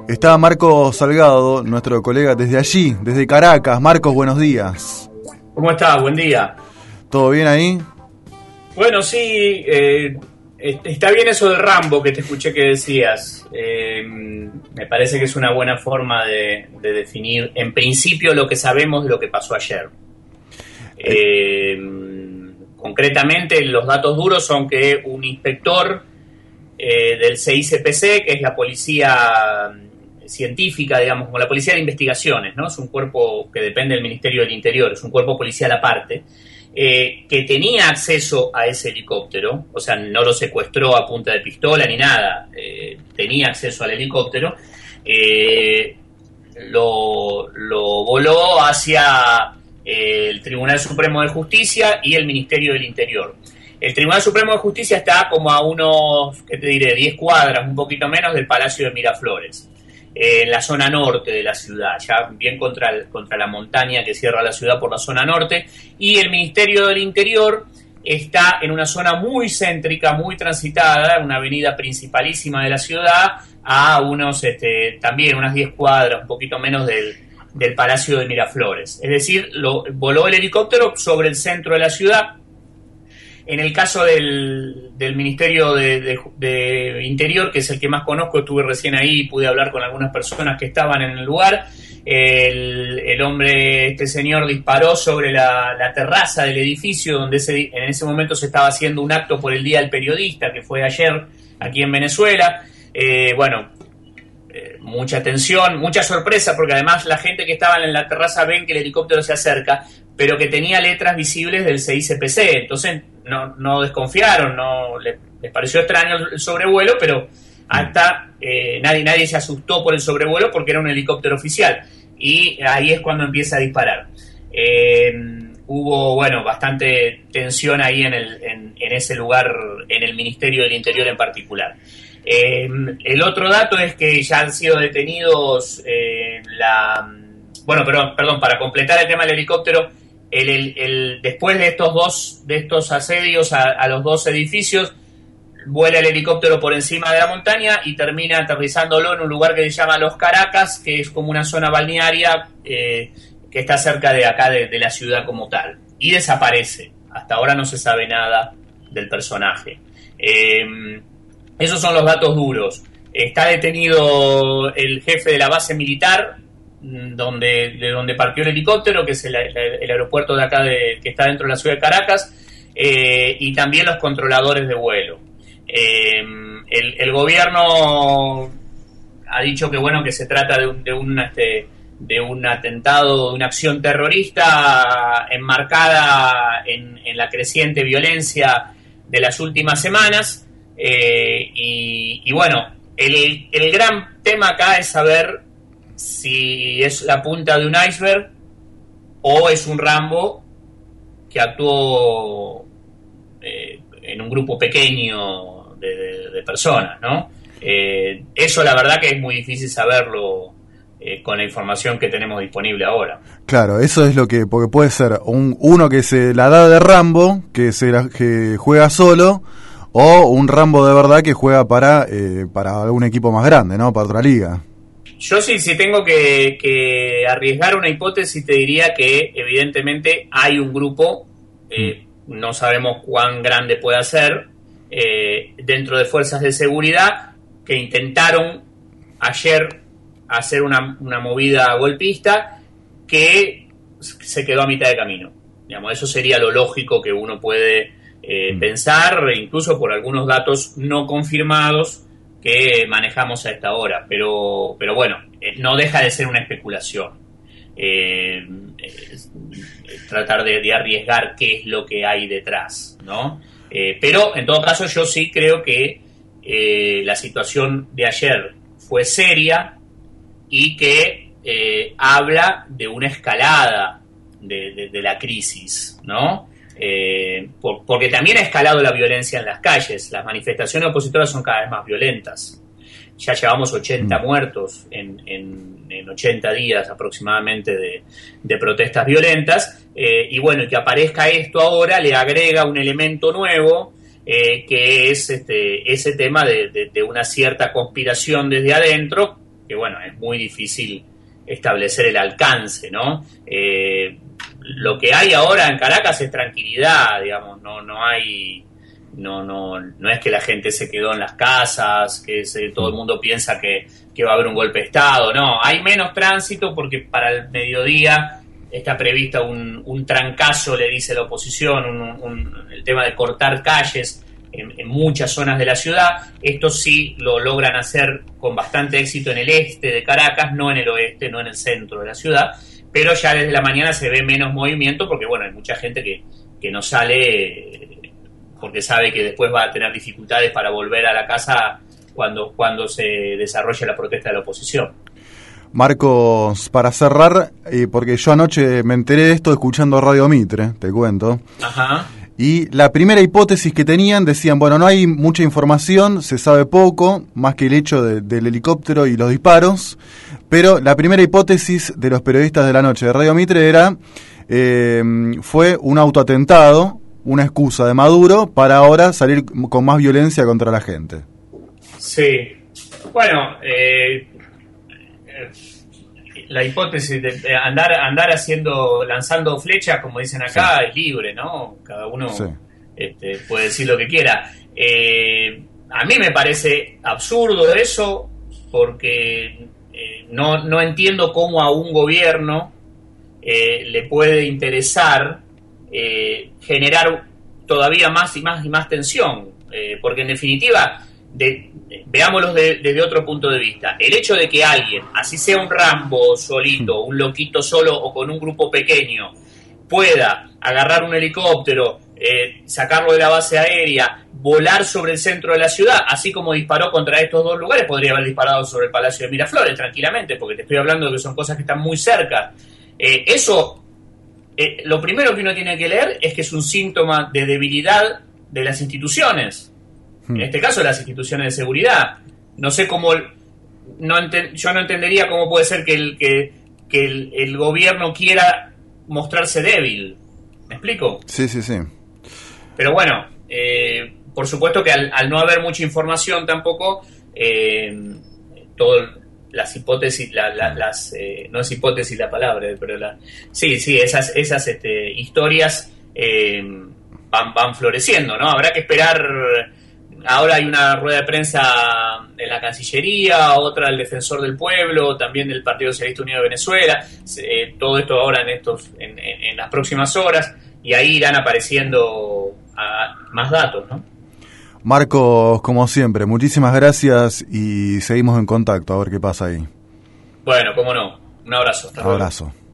Está Marcos Salgado, nuestro colega desde allí, desde Caracas. Marcos, buenos días. ¿Cómo estás? Buen día. ¿Todo bien ahí? Bueno, sí, está bien eso del Rambo que te escuché que decías. Me parece que es una buena forma de definir, en principio, lo que sabemos de lo que pasó ayer. Concretamente, los datos duros son que un inspector del CICPC, que es la policía científica, digamos, como la policía de investigaciones, ¿no? Es un cuerpo que depende del Ministerio del Interior, es un cuerpo policial aparte, que tenía acceso a ese helicóptero, o sea, no lo secuestró a punta de pistola ni nada, tenía acceso al helicóptero, lo voló hacia el Tribunal Supremo de Justicia y el Ministerio del Interior. El Tribunal Supremo de Justicia está como a unos, ¿qué te diré?, 10 cuadras, un poquito menos, del Palacio de Miraflores, en la zona norte de la ciudad, ya bien contra la montaña que cierra la ciudad por la zona norte, y el Ministerio del Interior está en una zona muy céntrica, muy transitada, una avenida principalísima de la ciudad, a unos, también unas 10 cuadras, un poquito menos del Palacio de Miraflores. Es decir, voló el helicóptero sobre el centro de la ciudad. En el caso del Ministerio de Interior, que es el que más conozco, estuve recién ahí y pude hablar con algunas personas que estaban en el lugar. El hombre, este señor, disparó sobre la terraza del edificio donde en ese momento se estaba haciendo un acto por el Día del Periodista, que fue ayer aquí en Venezuela. Mucha tensión, mucha sorpresa, porque además la gente que estaba en la terraza ven que el helicóptero se acerca, pero que tenía letras visibles del CICPC, entonces no desconfiaron, les pareció extraño el sobrevuelo, pero hasta nadie se asustó por el sobrevuelo porque era un helicóptero oficial, y ahí es cuando empieza a disparar. Hubo, bastante tensión ahí en ese lugar, en el Ministerio del Interior en particular. El otro dato es que ya han sido detenidos para completar el tema del helicóptero, después de estos asedios a los dos edificios, vuela el helicóptero por encima de la montaña y termina aterrizándolo en un lugar que se llama Los Caracas, que es como una zona balnearia que está cerca de acá de la ciudad como tal, y desaparece. Hasta ahora no se sabe nada del personaje. Esos son los datos duros. Está detenido el jefe de la base militar de donde partió el helicóptero, que es el aeropuerto de acá que está dentro de la ciudad de Caracas, y también los controladores de vuelo. El gobierno ha dicho que se trata de un atentado, de una acción terrorista enmarcada en la creciente violencia de las últimas semanas. El gran tema acá es saber si es la punta de un iceberg o es un Rambo que actuó en un grupo pequeño de personas, ¿no? Eso la verdad que es muy difícil saberlo con la información que tenemos disponible ahora. Claro, eso es porque puede ser uno que se la da de Rambo, que juega solo, o un Rambo de verdad que juega para algún equipo más grande, ¿no? Para otra liga. Yo sí, si tengo que arriesgar una hipótesis, te diría que evidentemente hay un grupo, no sabemos cuán grande pueda ser, dentro de fuerzas de seguridad, que intentaron ayer hacer una movida golpista que se quedó a mitad de camino. Digamos, eso sería lo lógico que uno puede pensar, incluso por algunos datos no confirmados que manejamos a esta hora, pero no deja de ser una especulación. Tratar de arriesgar qué es lo que hay detrás, ¿no? Pero en todo caso yo sí creo que la situación de ayer fue seria y que habla de una escalada de la crisis, ¿no? Porque también ha escalado la violencia en las calles. Las manifestaciones opositoras son cada vez más violentas. Ya llevamos 80 muertos en 80 días aproximadamente de protestas violentas, y que aparezca esto ahora le agrega un elemento nuevo, que es ese tema de una cierta conspiración desde adentro bueno, es muy difícil establecer el alcance, ¿no? Lo que hay ahora en Caracas es tranquilidad, digamos, no es que la gente se quedó en las casas, todo el mundo piensa que va a haber un golpe de Estado, no, hay menos tránsito porque para el mediodía está prevista un trancazo, le dice la oposición, el tema de cortar calles en muchas zonas de la ciudad. Esto sí lo logran hacer con bastante éxito en el este de Caracas, no en el oeste, no en el centro de la ciudad, pero ya desde la mañana se ve menos movimiento porque, bueno, hay mucha gente que no sale porque sabe que después va a tener dificultades para volver a la casa cuando se desarrolle la protesta de la oposición. Marcos, para cerrar, porque yo anoche me enteré de esto escuchando Radio Mitre, te cuento. Ajá. Y la primera hipótesis que tenían, decían, bueno, no hay mucha información, se sabe poco, más que el hecho del helicóptero y los disparos, pero la primera hipótesis de los periodistas de la noche de Radio Mitre era, fue un autoatentado, una excusa de Maduro para ahora salir con más violencia contra la gente. Sí, bueno, la hipótesis de andar lanzando flechas, como dicen acá, sí, es libre, ¿no? Cada uno sí, puede decir lo que quiera. A mí me parece absurdo eso, porque no entiendo cómo a un gobierno le puede interesar generar todavía más y más tensión, porque en definitiva, veámoslo desde otro punto de vista. El hecho de que alguien, así sea un Rambo solito, un loquito solo o con un grupo pequeño, pueda agarrar un helicóptero, sacarlo de la base aérea, volar sobre el centro de la ciudad, así como disparó contra estos dos lugares, podría haber disparado sobre el Palacio de Miraflores tranquilamente, porque te estoy hablando de que son cosas que están muy cerca. Lo primero que uno tiene que leer es que es un síntoma de debilidad de las instituciones. En este caso, las instituciones de seguridad. No sé cómo, yo no entendería cómo puede ser que el gobierno quiera mostrarse débil. ¿Me explico? Sí. Pero bueno, por supuesto que al no haber mucha información tampoco, las hipótesis, no es hipótesis la palabra, pero esas historias van floreciendo, ¿no? Habrá que esperar. Ahora hay una rueda de prensa en la Cancillería, otra del Defensor del Pueblo, también del Partido Socialista Unido de Venezuela, todo esto ahora en las próximas horas, y ahí irán apareciendo más datos, ¿no? Marcos, como siempre, muchísimas gracias y seguimos en contacto a ver qué pasa ahí. Bueno, cómo no. Un abrazo. Abrazo.